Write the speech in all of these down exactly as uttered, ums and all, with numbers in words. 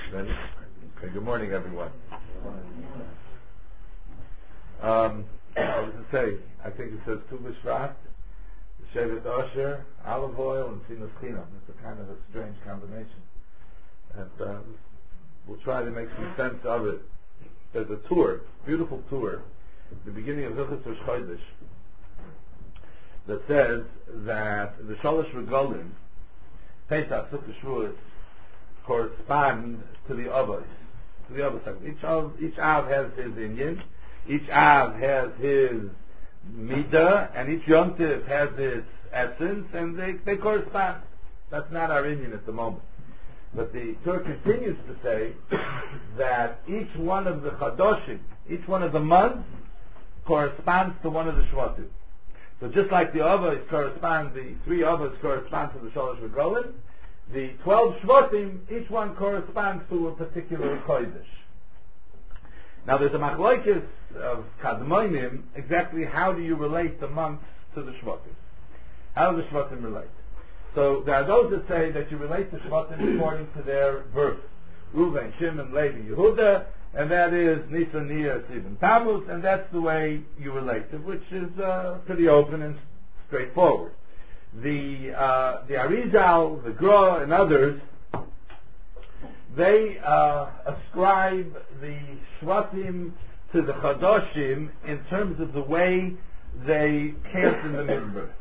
Ready? Okay, good morning, everyone. Um, what does it say? I think it says Tu B'Shvat, Shevet Osher, olive oil, and Sinus Chinam. It's a kind of a strange combination. And uh, we'll try to make some sense of it. There's a tour, beautiful tour, the beginning of Hilchos Rosh Chodesh, that says that the Shalosh Regalim, Pesach, Sukkot, Shavuot, correspond to the Avos, to the Avos. Each Av, each Av has his Inyan, each Av has his Midah, and each Yom Tov has its essence, and they, they correspond. That's not our Inyan at the moment. But the Torah continues to say that each one of the Chadoshim, each one of the months, corresponds to one of the Shvatim. So just like the Avos correspond, the three Avos correspond to the Shalosh Regalim, the twelve Shvatim, each one corresponds to a particular Chodesh. Now there's a machlokes of Kadmonim, exactly how do you relate the months to the Shvatim? How do the Shvatim relate? So there are those that say that you relate the Shvatim according to their birth. Reuven, Shimon, Levi, Yehuda, and that is Nisan, Iyar, Sivan, Tammuz, and that's the way you relate them, which is uh, pretty open and straightforward. The uh, the Arizal, the Gra, and others, they uh, ascribe the Shvatim to the Chadoshim in terms of the way they camped in the Midbar.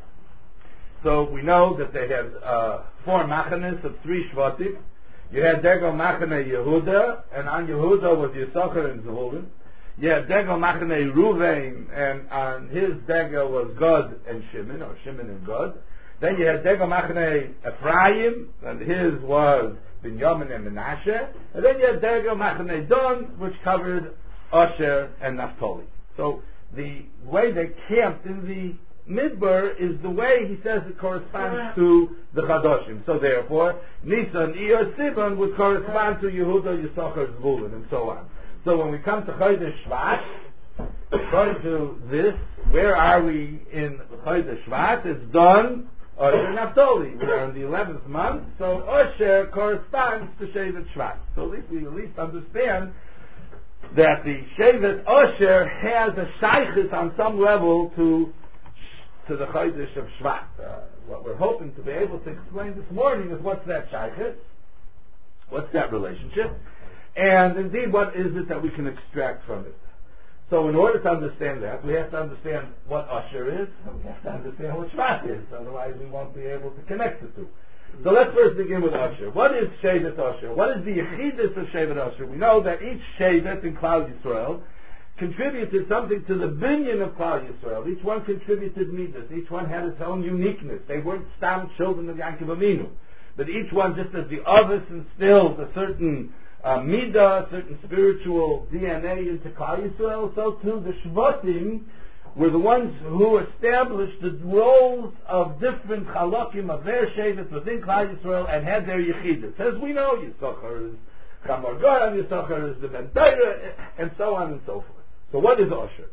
So we know that they had uh, four machanes of three Shvatim. You had Degel Machane Yehuda, and on Yehuda was Yisachar and Zevulun. You had Degel Machane Ruvain, and on his Degel was Gad and Shimon, or Shimon and Gad. Then you had Degel Machane Ephraim, and his was Binyamin and Menashe. And then you had Degel Machane Don, which covered Asher and Naphtali. So the way they camped in the Midbar is the way he says it corresponds to the Chadoshim. So therefore, Nisan, Iyar, Sivan would correspond to Yehuda, Yisachar, Zvulun, and so on. So when we come to Chodesh Shvat, according to this, where are we in Chodesh Shvat? It's done Osher Naphtali. We are in the eleventh month, so Osher corresponds to Shevet Shvat. So at least we at least understand that the Shevet Osher has a shaykhis on some level to to the Chodesh of Shvat. Uh, what we're hoping to be able to explain this morning is what's that shaykhis? What's that relationship? And indeed, what is it that we can extract from it? So in order to understand that, we have to understand what Asher is, and we have to understand what Shvat is. Otherwise, we won't be able to connect the two. So let's first begin with Asher. What is Shevet Asher? What is the Yechidus of Shevet Asher? We know that each Shevet in Klal Yisrael contributed something to the binyan of Klal Yisrael. Each one contributed midas. Each one had its own uniqueness. They weren't stam children of Yaakov Avinu, but each one, just as the Avos instilled a certain uh, midah, a certain spiritual D N A into Klal Yisrael, so too the Shvatim were the ones who established the roles of different chalakim of their shevet within Klal Yisrael and had their yechidus. As we know, Yisachar is Chamor Goram, Yisachar is the Ben Torah, and so on and so forth. So what is Osher?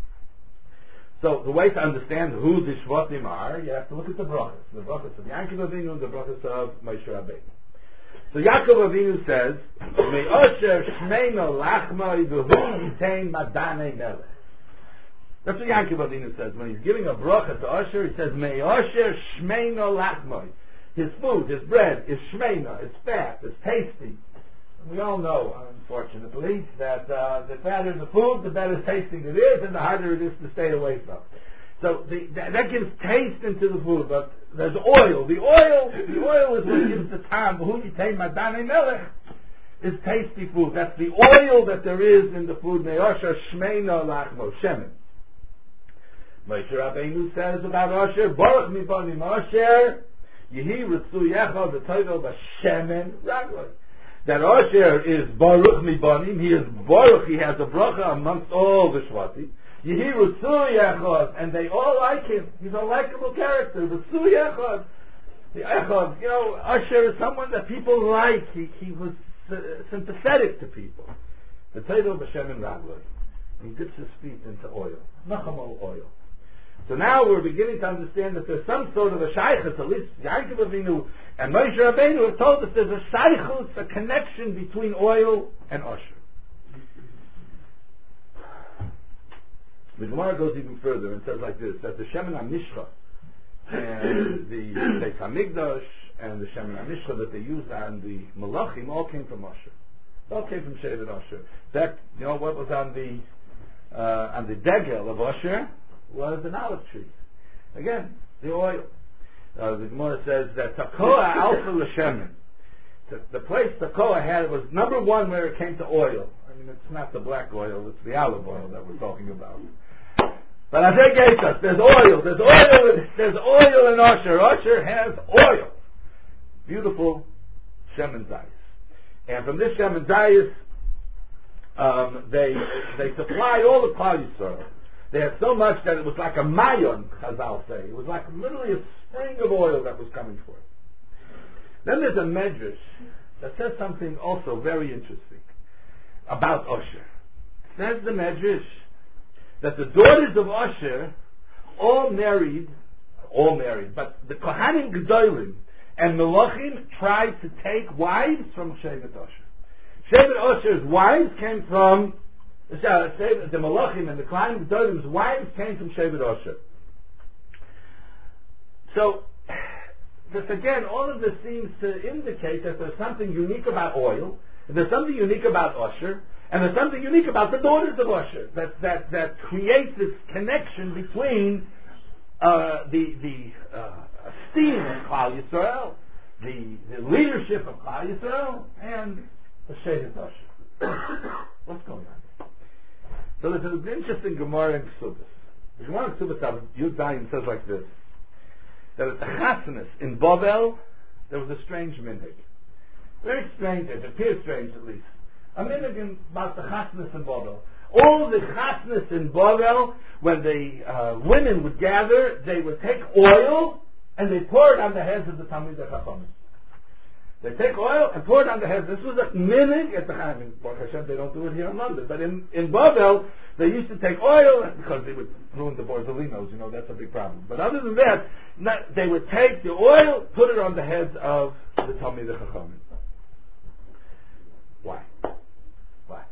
So the way to understand who the Shvatim are, you have to look at the brachas. The brachas of Yaakov Avinu and the brachas of Moshe Rabbeinu. So Yaakov Avinu says, "Me Osher Shmeino Lachmoi V'hu Yitein Madane Melech." That's what Yaakov Avinu says. When he's giving a bracha to Osher, he says, "Me Osher Shmeino Lachmoi." His food, his bread, is shmeina, it's fat, it's tasty. We all know, unfortunately, that uh, the fatter the food, the better tasting it is, and the harder it is to stay away from. So the, that, that gives taste into the food. But there's oil. The oil, the oil is what gives the time. Who you take madane melech is tasty food. That's the oil that there is in the food. Me'osher shmeina lachmo shemen. Moshe Rabbeinu says about Osher, Baruch mi bani Osher, yehi ritzu yecha v'toivel b'shemen ragloi. That Osher is Baruch Mibanim, he is Baruch, he has a bracha amongst all the Shvatim. Yehi Ritzu Yechad, and they all like him. He's a likable character. Ritzu Yechad. The Echad, you know, Osher is someone that people like. He, he was uh, sympathetic to people. The Teitel B'Shem and Ragloi. He dips his feet into oil. Nachamol oil. So now we're beginning to understand that there's some sort of a shaykhus, at least Yaakov Avinu and Moshe Rabbeinu have told us there's a shaykhus, a connection between oil and usher. The Gemara goes even further and says like this, that the Shemen HaMishcha and the Beis HaMikdash and the Shemen HaMishcha that they used on the Malachim all came from usher. It all came from Shevet Usher. That, you know, what was on the uh, on the degel of usher was an olive tree. Again, the oil. Uh, the Gemara says that Tekoa Alpha L'Shemen. The, the place Tekoa had was number one where it came to oil. I mean, it's not the black oil, it's the olive oil that we're talking about. But I think there's oil, there's oil, there's oil in Usher. Usher has oil. Beautiful Shemen Zayis. And from this Shemen Zayis, um, they they supplied all the Klal Yisrael. They had so much that it was like a mayon, Chazal say. It was like literally a spring of oil that was coming forth. Then there's a medrash that says something also very interesting about Usher. It says the medrash that the daughters of Usher all married, all married, but the Kohanim Gedolim and Melachim tried to take wives from Shevet Usher. Shevet Usher's wives came from, the Melachim and the Kohanim Gedolim's wives came from Shevet Usher. So, this again, all of this seems to indicate that there's something unique about oil, there's something unique about Usher, and there's something unique about the daughters of Usher that that that creates this connection between uh, the the uh, esteem of Klal Yisrael, the, the leadership of Klal Yisrael, and the Shevet Usher. What's going on? So there's an interesting Gemara in Ksubas. The Gemara in Ksubas Yud Zayin says like this: that at the Chassanis in Bavel there was a strange minhag. Very strange. It appears strange at least. A minhag about the Chassanis in Bavel. All the Chassanis in Bavel, when the uh, women would gather, they would take oil and they pour it on the heads of the Talmidei Chachamim. They take oil and pour it on the heads. This was a minhag at the Chachamim. Baruch Hashem, they don't do it here in London. But in, in Bavel, they used to take oil, because they would ruin the borzolinos, you know, that's a big problem. But other than that, not, they would take the oil, put it on the heads of the Talmidei Chachamim. Why? Why?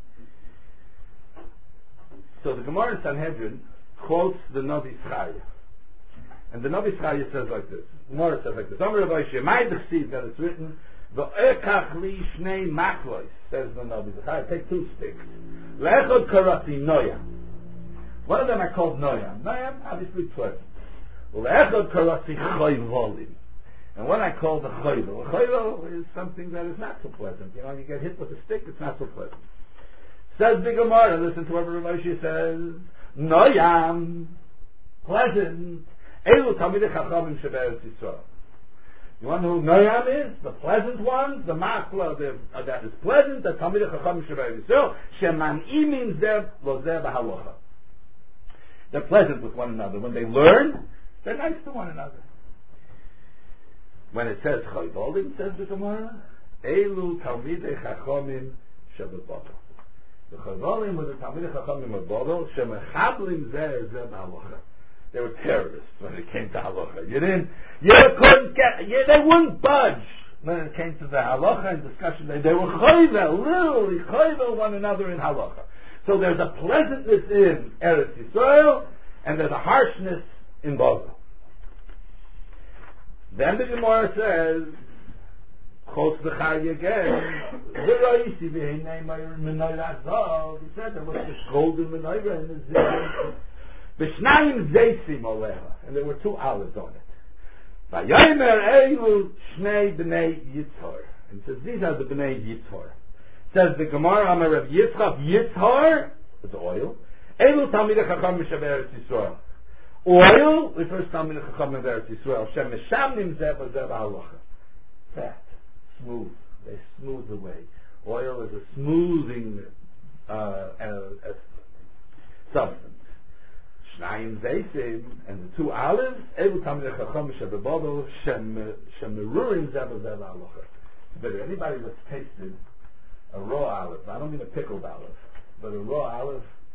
So the Gemara in Sanhedrin quotes the Navi Zechariah. And the Navi Zechariah says like this. The Gemara says like this. Amar Rav Ashi, my dechsiv, that it's written, V'ekach li shnei machlois, says the Navi Zechariah, take two sticks. Le'echod karati noya. One of them are called noya. Noya, obviously pleasant. Le'echod karati choyvolim. And what I call the choyvel. A choyvel is something that is not so pleasant. You know, you get hit with a stick, it's not so pleasant. Says the Gemara, listen to what Rav Ashi says, noyam, pleasant. Elu Talmidei Chachamim shebe'eretz Yisrael. You want to know who Noyam is? The pleasant ones, the machla uh, that is pleasant, the Talmidei Chachamim shebe'eretz Yisrael, sheman'imim zeh lo zeh b'halacha. They're pleasant with one another. When they learn, they're nice to one another. When it says Chayvolim, says the Gemara, Elu Talmidei Chachamim shebe'eretz. The Chayvolim were the Talmidei Chachamim of Bavel, shemechablim zeh zeh b'halacha. They were terrorists when it came to halacha. You didn't, you couldn't get, you, they wouldn't budge when it came to the halacha and discussion. They, they were chayvel, literally chayvel one another in halacha. So there's a pleasantness in Eretz Yisrael, and there's a harshness in Bavel. Then the Gemara says, quotes the Chai again, he said there was this golden menorah in the zeh. B'shnayim zeisim oleha, and there were two olives on it. Vayomer elu shnei b'nei Yitzhar, and says these are the b'nei Yitzhar. Says the Gemara, Amar Rav Yitzchak Yitzhar, it's oil. Elu Talmidei Chachamim shebe'eretz Yisrael. Oil refers to Talmidei Chachamim be'eretz Yisrael. Shem meshamnim zeh b'zeh b'halacha. Fat, smooth. They smooth the way. Oil is a smoothing uh, uh, substance. Shnayim zeisim, and the two olives, Evu Talmidei Chachamim shebe'bodol, Shem Merurim zeh b'zeh b'halacha. But anybody that's tasted a raw olive, I don't mean a pickled olive, but a raw olive,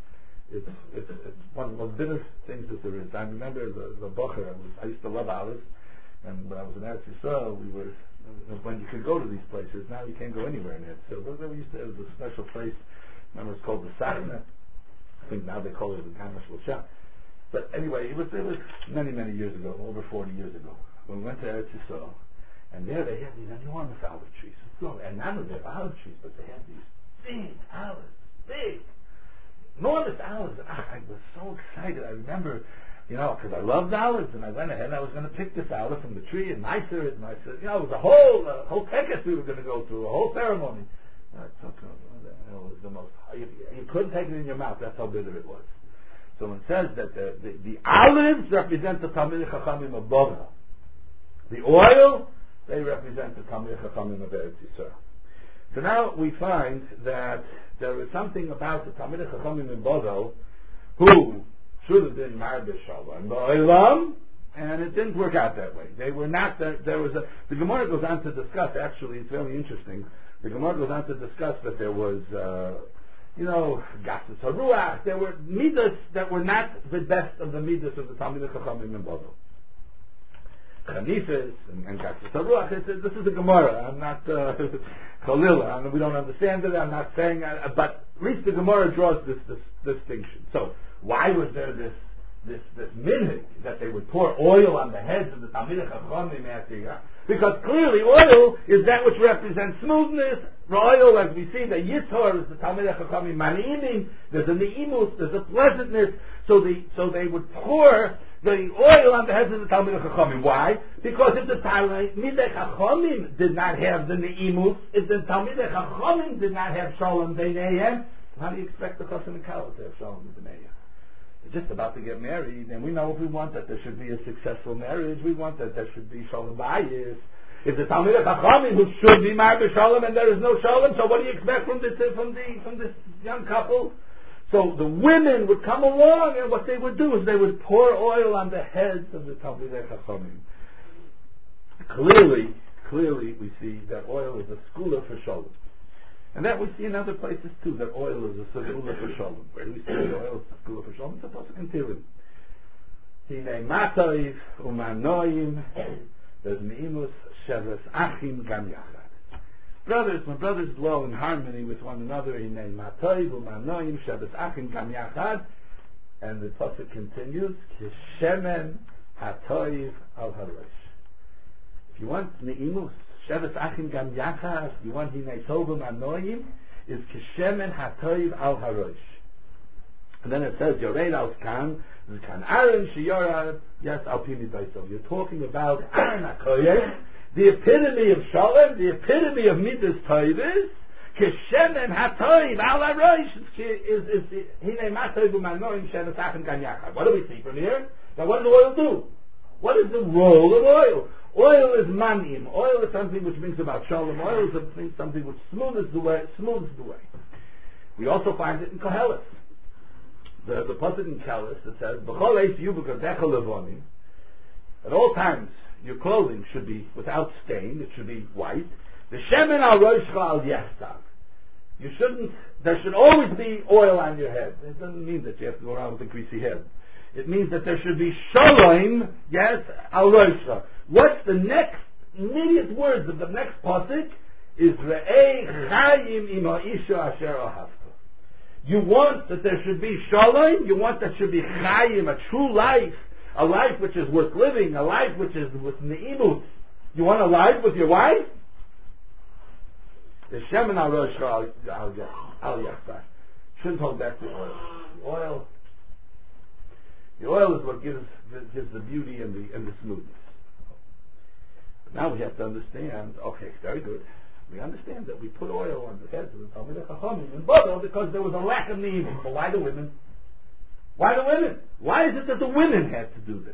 It's, it's, it's one of the most bitter things that there is. I remember the, the Bocher, I, was, I used to love olives, and when I was in Eretz Yisrael, we were, when you could go to these places, now you can't go anywhere in Eretz Yisrael. But we used to have a special place, remember it's called the Sachna. I think now they call it the Gamash L'Shah. But anyway, it was, it was many, many years ago, over forty years ago, when we went to Eretz Yisrael, and there they had these enormous olive trees. And not only they're olive trees, but they had these big olives, big, enormous olives. And I was so excited. I remember, you know, because I loved olives, and I went ahead and I was going to pick this olive from the tree and nicer it, and I said, you know, it was a whole, uh, whole tekes we were going to go through, a whole ceremony. And I took it. It was the most, you, you couldn't take it in your mouth, that's how bitter it was. So it says that the, the, the olives represent the Talmidei Chachamim of Boga. The oil, they represent the Talmidei Chachamim of Eretz Yisrael. So now we find that there is something about the Talmidei Chachamim in Boga who should have been married to Shalom Ba'olam, and it didn't work out that way. They were not, there, there was a, the Gemara goes on to discuss, actually it's very interesting, the Gemara goes on to discuss that there was, uh, you know, Gassus HaRuach, there were midas that were not the best of the midas of the Talmidei Chachamim in Boga. Chanifas and, and Gassus HaRuach, this is a Gemara, I'm not uh, Chalil, uh, we don't understand it, I'm not saying, uh, but at least the Gemara draws this, this distinction. So, why was there this this this minhag that they would pour oil on the heads of the Talmidei Chachamim after Yah? Because clearly oil is that which represents smoothness. Oil, as we see, the Yitzhar is the Talmidei Chachamim Mani'imim. There's a Ne'imus, there's a pleasantness. So the so they would pour the oil on the heads of the Talmidei Chachamim. Why? Because if the Talmidei Chachamim did not have the Ne'imus, if the Talmidei Chachamim did not have Shalom Beineihem, how do you expect the Chassan and Kala to have Shalom Beineihem? They're just about to get married, and we know if we want that there should be a successful marriage, we want that there should be Shalom Bayis. If the Talmidei Chachamim who should be married to Shalom and there is no Shalom, so what do you expect from this from the from this young couple? So the women would come along, and what they would do is they would pour oil on the heads of the Talmidei Chachamim. Clearly, clearly we see that oil is a skula for Shalom. And that we see in other places too, that oil is a skula for Shalom. Where do we see the oil is a skula for Shalom? It's a pasuk in Tehillim. Hinei matoiv umanoim, there's meimus sheves achim gam yachad. Brothers, when brothers dwell in harmony with one another, hinei matoiv umanoim sheves achim gam yachad, and the pasuk continues, kishemen hatoiv al harosh. If you want meimus, Sheves Achim Gam Yachad, you want Hinei Tovim Anoim, is Kishemen HaToiv Al Harosh. And then it says, Yoreid Al Skan, Skan Aaron Shiyorad, yes, Al Pimi Beisov. You're talking about Aaron HaKoyeh, the epitome of Shalom, the epitome of Midas Toivis, Kishemen HaToiv Al Harosh, is Hinei Matovim Anoim, Sheves Achim Gam Yachad. What do we see from here? Now what does oil do? What is the role of oil? Oil is manim. Oil is something which brings about shalom. Oil is something which smooths the way. Smooths the way. We also find it in Koheles. The the pasuk in Koheles that says, "B'chol eis yuvav levonim." At all times, your clothing should be without stain. It should be white. The shemen al roshcha al yechtav. You shouldn't. There should always be oil on your head. It doesn't mean that you have to go around with a greasy head. It means that there should be shalom, yes, al roshcha. What's the next immediate words of the next pasuk? Is re'ei chayim im ha'isha asher ahavta. You want that there should be shalom. You want that should be chayim, a true life, a life which is worth living, a life which is with ne'imus. You want a life with your wife? The shemen al roshcha al yachtar. Shouldn't hold back the oil. The oil. The oil is what gives gives the beauty and the and the smoothness. Now we have to understand, okay, very good. We understand that we put oil on the heads of the Talmidei Chachamim in Boga because there was a lack of ne'imus. But why the women? Why the women? Why is it that the women had to do this?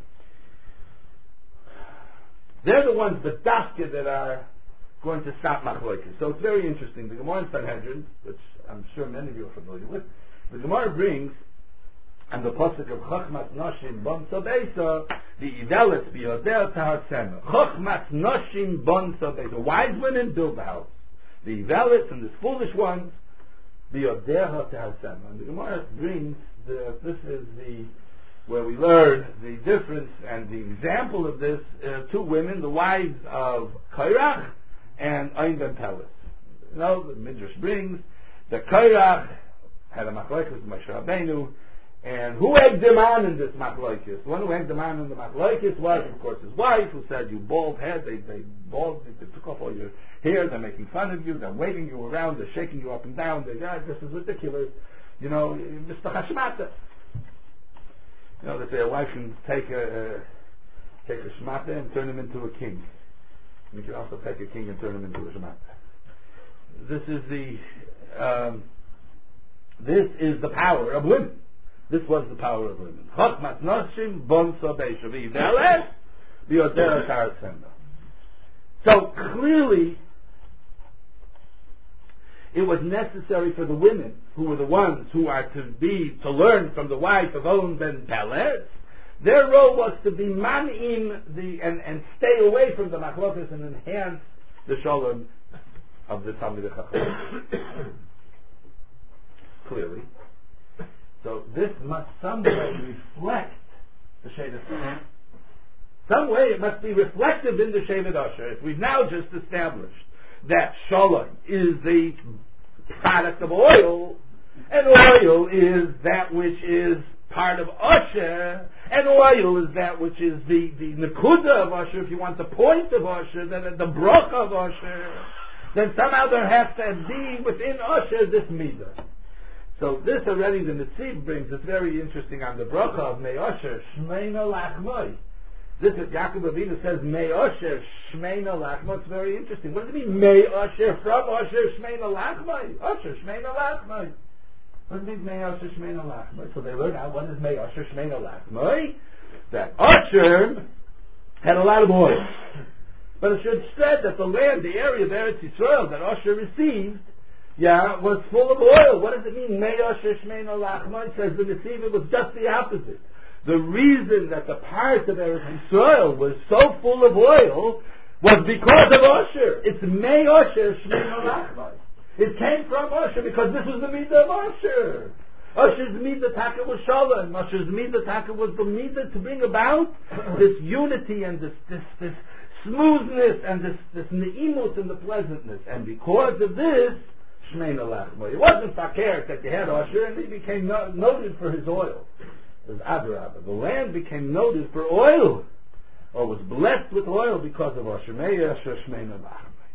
They're the ones, the dafka, that are going to stop machloekes. So it's very interesting. The Gemara in Sanhedrin, which I'm sure many of you are familiar with, the Gemara brings, and the pasuk of Chachmas Noshim Bon Sobeisa, the Ivelis Biyodel Taharsema. Chachmas Noshim Bon Sobeisa. Wise women build the house. The Ivelis and the foolish ones Biodeha Tehasem. And the Gemara brings the, this is the where we learn the difference and the example of this. Uh, two women, the wives of Kairach and Ein ben Pelet. You know, the Midrash brings the Kairach had a machlokes with Moshe Rabbeinu, and who egged him on in this machlokes? The one who egged him on in the machlokes was, of course, his wife, who said, "You bald head, they they bald, they took off all your hair, they're making fun of you, they're waving you around, they're shaking you up and down, they God, this is ridiculous, you know, Mister Hashmata." You know, they say a wife can take a, uh, take a shmata and turn him into a king. You can also take a king and turn him into a shmata. This is the um, this is the power of women. This was the power of women. Chokmas noshim bon sobei shavi ve'aleh b'yoder ha'asemba. So clearly, it was necessary for the women, who were the ones who are to be, to learn from the wife of Owen ben Pelet. Their role was to be manim the and, and stay away from the machlokas and enhance the shalom of the Talmidei Chacham. Clearly. So this must some way reflect the Shevet. Some way it must be reflective in the Shevet Asher. If we've now just established that shalom is the product of oil, and oil is that which is part of Asher, and oil is that which is the, the nekuda of Asher, if you want the point of Asher, then the bracha of Asher, then somehow there has to be within Asher this midah. So this already the Netziv brings, it's very interesting on the bracha of Mei Asher, Shmeina Lachmoi. This is Yaakov Avinu says Mei Asher Shmeina Lachmoi. It's very interesting. What does it mean Mei Asher from Asher Shmeina Lachmoi? Asher Shmeina Lachmoi. What does it mean Mei Asher Shmeina Lachmoi? So they learn out what is Mei Asher Shmeina Lachmoi. That Asher had a lot of oil, but it should spread that the land, the area of Eretz Yisrael that Asher received, yeah, was full of oil. What does it mean Mei Asher Shmeina Lachmoi? Says the Netziv, it was just the opposite. The reason that the part of Eretz Yisrael was so full of oil was because of Asher. It's Mei Asher Shmeina Lachmoi. It came from Asher because this was the midah of Asher. Asher's midah taka was shalom. Asher's midah taka was the midah to bring about this unity and this this this smoothness and this this ne'imut and the pleasantness. And because of this, Shmeina Lachmoi. It wasn't fakir that they had Asher and he became no, noted for his oil. It was Adarabah. The land became noted for oil, or was blessed with oil because of Asher. Mei Asher Shmeina Lachmoi.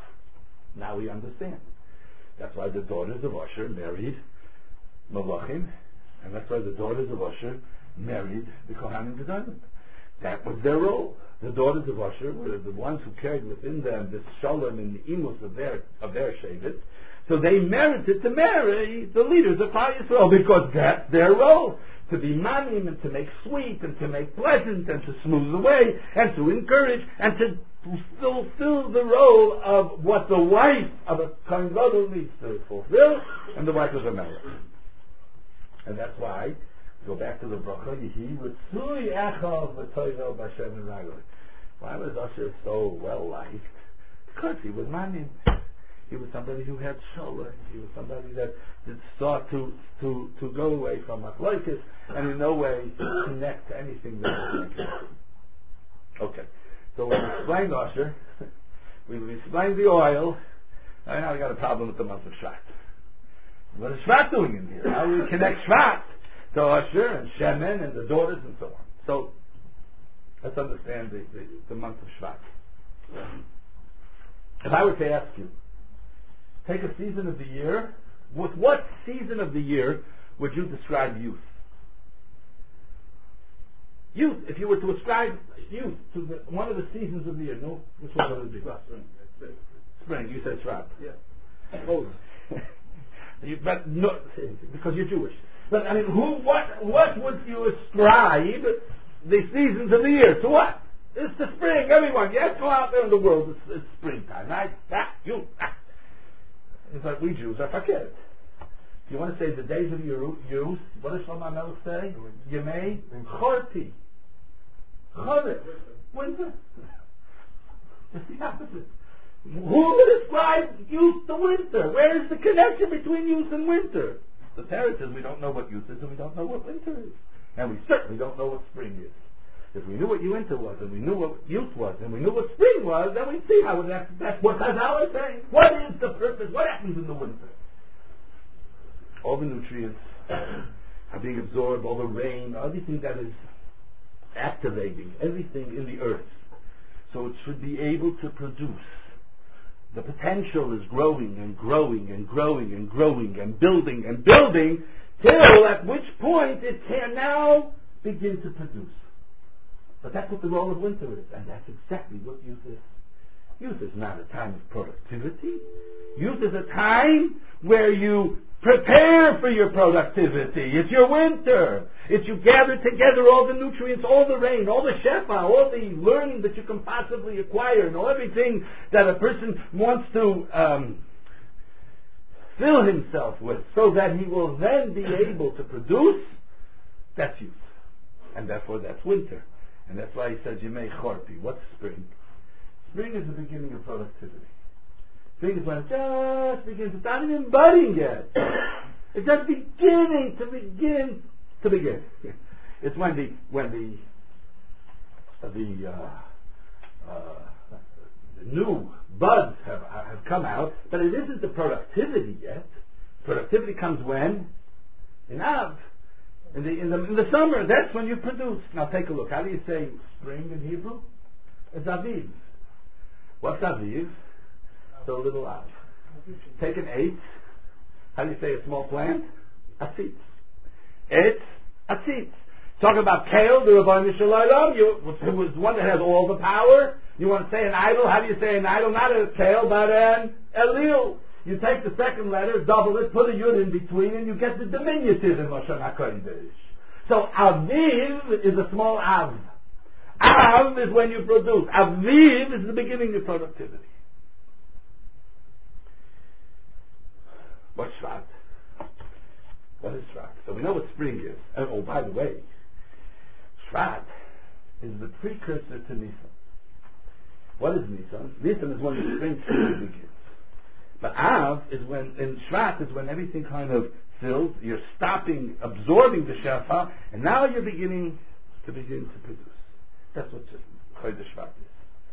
Now we understand. That's why the daughters of Asher married Malachim, and that's why the daughters of Asher married the Kohanim Gedolim. That was their role. The daughters of Asher were the ones who carried within them this shalom and the imus of their of their shevet. So they merited to marry the leaders of Klal Yisrael because that's their role. To be manim and to make sweet and to make pleasant and to smooth the way and to encourage and to fulfill the role of what the wife of a Kohen Gadol needs to fulfill, and the wife of a Melech. And that's why, go back to the bracha, Yehi Ritzui Echad V'Toivel B'Shem and Ragoi. Why was Asher so well liked? Because he was manim. He was somebody who had shalom. He was somebody that, that sought to, to, to go away from machlokes and in no way connect to anything that was connected. Okay, so we've explained Asher, we've explained the oil, and now we got a problem with the month of Shvat. What is Shvat doing in here? How do we connect Shvat to Asher and Shemen and the daughters and so on? So let's understand the, the, the month of Shvat. If I were to ask you, take a season of the year, with what season of the year would you describe youth? Youth, if you were to ascribe youth to the, one of the seasons of the year, no, which one would it be? Spring. Spring, you said Shvat. Yeah. Oh. you, but no, because you're Jewish. But I mean, who, what, what would you ascribe the seasons of the year to? What? It's the spring. Everyone, yes, go out there in the world. It's, it's springtime, right? Ah, you. Ah. It's like we Jews are fakir. If you want to say the days of your youth, what does Shlomo HaMelech say? Yemei Chorti. Chodesh. Winter. It's the opposite. Who describes youth to winter? Where is the connection between youth and winter? The Torah says we don't know what youth is and we don't know what winter is. And we certainly don't know what spring is. If we knew what winter was and we knew what youth was and we knew what spring was, then we'd see how it acts. That's what Chazal is saying. What is the purpose? What happens in the winter? All the nutrients are being absorbed, all the rain, everything that is activating, everything in the earth. So it should be able to produce. The potential is growing and growing and growing and growing and building and building till at which point it can now begin to produce. But that's what the role of winter is, and that's exactly what youth is. Youth is not a time of productivity. Youth is a time where you prepare for your productivity. It's your winter. It's you gather together all the nutrients, all the rain, all the shefa, all the learning that you can possibly acquire, and all everything that a person wants to um, fill himself with, so that he will then be able to produce. That's youth, and therefore that's winter, and that's why he says Yemei Chorpi. What's spring? Spring is the beginning of productivity. Spring is when it just begins. It's not even budding yet. It's just beginning to begin to begin. It's when the when the the, uh, uh, the new buds have have come out, but it isn't the productivity yet. Productivity comes when? In Av. In the in the in the summer. That's when you produce. Now take a look. How do you say spring in Hebrew? It's Aviv. What's Aviv? So little Av. Take an eight. How do you say a small plant? Atzitz. It's Atzitz. Talk about Kale, the Rabbanu Shalom, who was one that has all the power. You want to say an idol? How do you say an idol? Not a Kale, but an Elil. You take the second letter, double it, put a yud in between, and you get the diminutive in Lashon HaKodesh. So Aviv is a small Av. Av is when you produce. Aviv is the beginning of productivity. What's Shvat? What is Shvat? So we know what spring is. Oh, oh, by the way, Shvat is the precursor to Nisan. What is Nisan? Nisan is when the spring season begins. But Av is when, and Shvat is when everything kind of fills. You're stopping, absorbing the Shefa, and now you're beginning to begin to produce. That's what Chodesh Shvat is.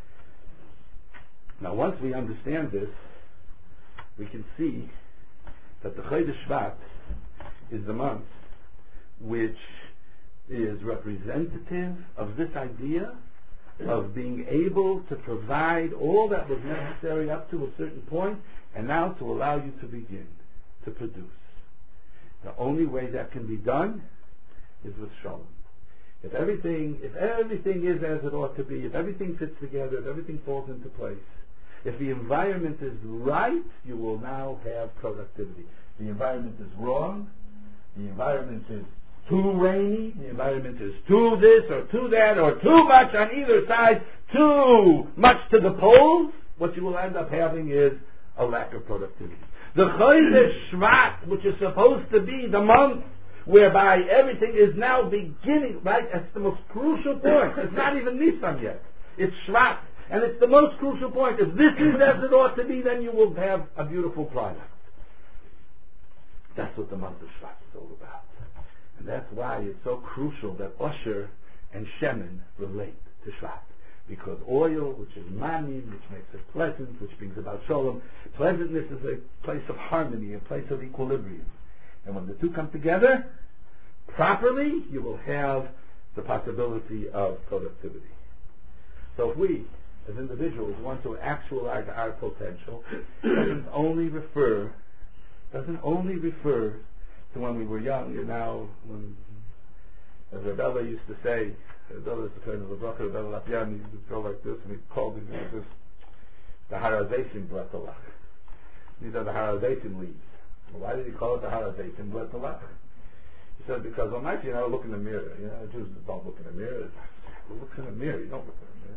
Now, once we understand this, we can see that the Chodesh Shvat is the month which is representative of this idea of being able to provide all that was necessary up to a certain point, and now to allow you to begin to produce. The only way that can be done is with Shalom. If everything, if everything is as it ought to be, if everything fits together, if everything falls into place, if the environment is right, you will now have productivity. The environment is wrong, the environment is too rainy, the environment is too this or too that or too much on either side, too much to the poles, what you will end up having is a lack of productivity. The Chodesh Shvat, which is supposed to be the month whereby everything is now beginning, right? That's the most crucial point. It's not even Nisan yet. It's Shvat. And it's the most crucial point. If this is as it ought to be, then you will have a beautiful product. That's what the month of Shvat is all about. And that's why it's so crucial that Osher and Shemen relate to Shvat. Because oil, which is manim, which makes it pleasant, which brings about shalom, pleasantness is a place of harmony, a place of equilibrium. And when the two come together properly, you will have the possibility of productivity. So if we, as individuals, want to actualize our potential, doesn't only refer, doesn't only refer to when we were young, and now, when, as Rebella used to say, Rebella is the kind of a bracha, Rebella Lapian, he used to go like this, and he called it this, the Harazation Bratolach. These are the Harazation leaves. Why did he call it the Harazation Bratolach? He said, because on night you know, look in the mirror. You know, Jews don't look in the mirror. Look in the mirror, you don't look in the mirror.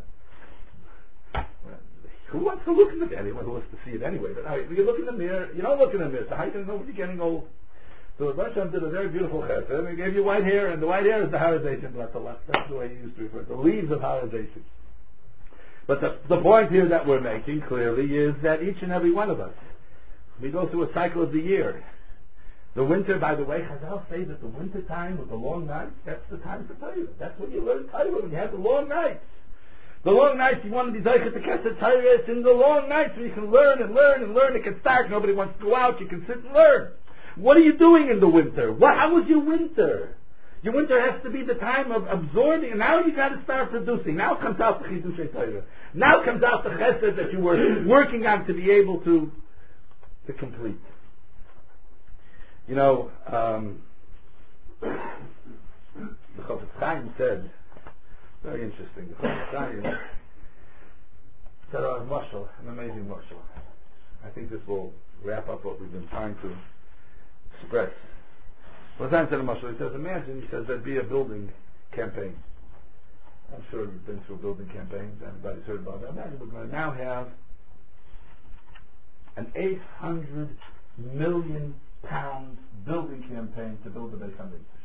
Well, who wants to look in the mirror? Anyone who wants to see it anyway. But right, you look in the mirror, you don't look in the mirror. So how are you going to know when you're getting old? So Rosh Hashanah did a very beautiful chesed, and he gave you white hair, and the white hair is the Harazation Bratolach. That's the way he used to refer to it. The leaves of Harazation. But the, the point here that we're making clearly is that each and every one of us, we go through a cycle of the year. The winter, by the way, Chazal say that the winter time with the long nights, that's the time for Torah. That's when you learn Torah, when you have the long nights. The long nights, you want to be Zaychet to Kesed Torah, it's in the long nights where you can learn and learn and learn. It gets dark, nobody wants to go out, you can sit and learn. What are you doing in the winter? What, how was your winter? Your winter has to be the time of absorbing, and now you got to start producing. Now comes out the Chidushei Torah. Now comes out the Chesed that you were working on to be able to to complete. You know, um, the Chofetz Chaim said, very interesting. The Chofetz Chaim said a mashal, an amazing mashal. I think this will wrap up what we've been trying to express. Well, Chaim said a mashal. He says, imagine, he says, there'd be a building campaign. I'm sure you've been through building campaigns. Everybody's heard about that. Imagine we're going to now have an eight hundred million pound building campaign to build the Beis HaMikdash.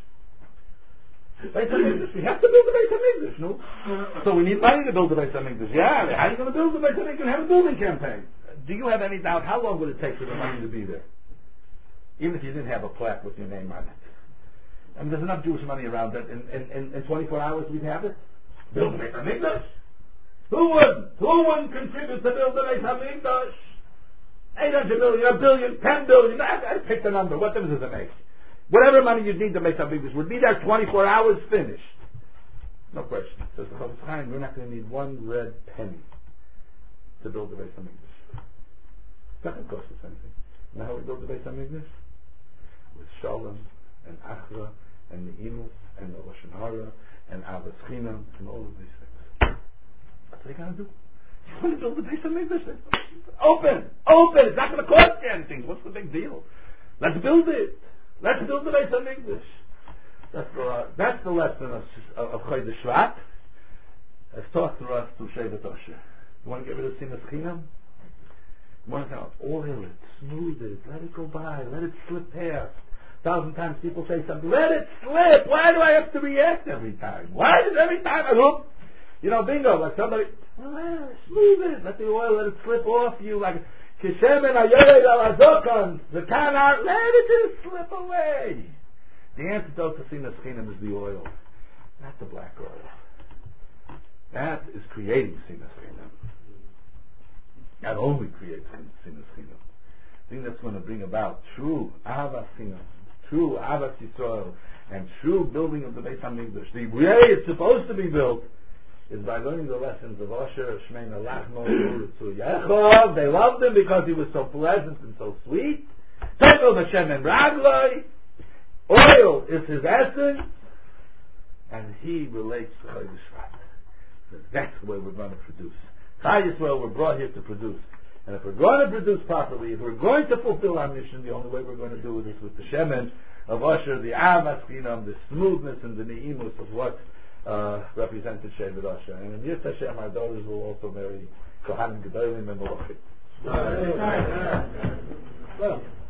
Beis HaMikdash, we have to build the Beis HaMikdash, no? So we need money to build the Beis HaMikdash. Yeah, how are you going to build the Beis HaMikdash and have a building campaign? Do you have any doubt how long would it take for the money to be there? Even if you didn't have a plaque with your name on it. I mean, there's enough Jewish money around that in, in, in, in twenty-four hours we'd have it. Build the Beis HaMikdash. Who wouldn't? Who wouldn't contribute to build the Beis HaMikdash? eight hundred million, a billion, ten billion, I, I pick the number. What difference does it make? Whatever money you'd need to make something, this would be there twenty-four hours, finished. No question. Says the Chofetz Chaim, we're not going to need one red penny to build the Beis HaMikdash. It's not going to cost us anything. You know how we build the Beis HaMikdash? With Shalom and Achra and Ne'imus and the Lashon Hara and Avos Chinam and all of these things. What are they going to do? You want to build the Beis HaMikdash? Open! Open! It's not going to cost you anything. What's the big deal? Let's build it. Let's build the Beis HaMikdash. That's the, uh, that's the lesson of, of Chodesh Shvat. As taught to us through Shevet Osher. You want to get rid of Sinas Chinam? You want to know, oil it, smooth it, let it go by, let it slip past. A thousand times people say something, let it slip! Why do I have to react every time? Why does every time I look? You know, bingo, like somebody, well, smooth it, let the oil, let it slip off you, like, Kishemen ayored al azokan, the kanar, let it just slip away. The antidote to Sinas Chinam is the oil, not the black oil. That is creating Sinas Chinam. Not only creates Sinas Chinam. The thing that's going to bring about true Ahavas Chinam, true Ahavas Yisrael, and true building of the Beis HaMikdash. The way it's supposed to be built is by learning the lessons of Osher, Shmeina Lachmo, Uritzu Yechov. They loved him because he was so pleasant and so sweet. Tekel Hashem and Ragloi. Oil is his essence, and he relates to Chodesh Shvat. That's the way we're going to produce. Chai Yisrael, we're brought here to produce. And if we're going to produce properly, if we're going to fulfill our mission, the only way we're going to do it is with the Shemen of Osher, the Ahavas Chinam, the smoothness and the Ne'imus of what uh, represented Shevet Osher. And in Yis Hashem, our daughters will also marry Kohanim Gedolim and Malachim. Well.